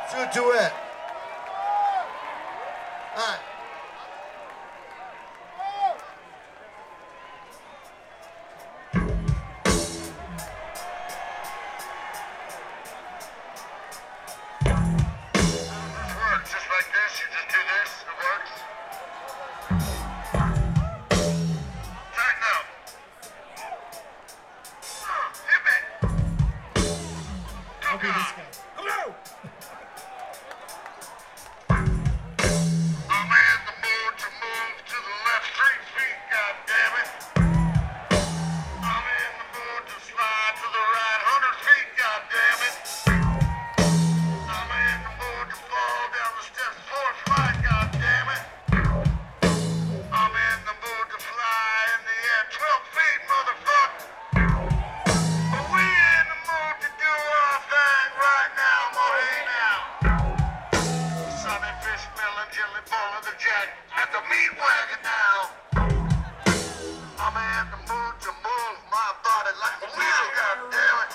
Do a duet. All right. Just like this, you just do this, it works. Tighten up. Hit me. I'll be this guy. Hello! I'm in the mood to move to the left 3 feet, goddammit. I'm in the mood to slide to the right 100 feet, goddammit. I'm in the mood to fall down the steps 4th flight, goddammit. I'm in the mood to fly in the air 12 feet, motherfucker. But we in the mood to do our thing right now, hey now. Sunny fish, melon, jelly, ball of the jack at the meat wagon now. I'm in the mood to move my body like a wheel, goddammit.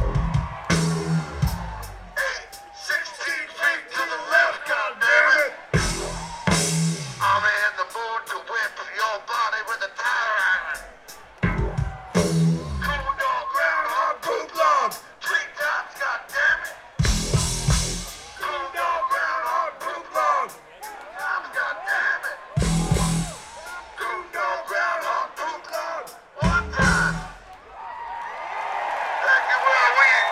16 feet to the left, goddammit. I'm in the mood to whip your body with a tire iron. Cool dog, groundhog, poop log, 3 times, goddammit. Cool dog, groundhog, poop log, 2 times, goddammit. Cool dog, groundhog, poop log, 1 time. Thank you, Will Wheat.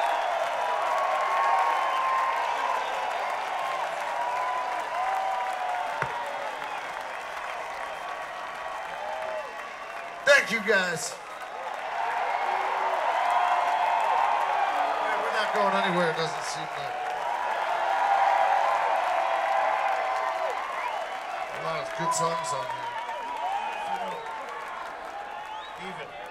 Thank you, guys. We're not going anywhere, it doesn't seem like. A lot of good songs on here. Even.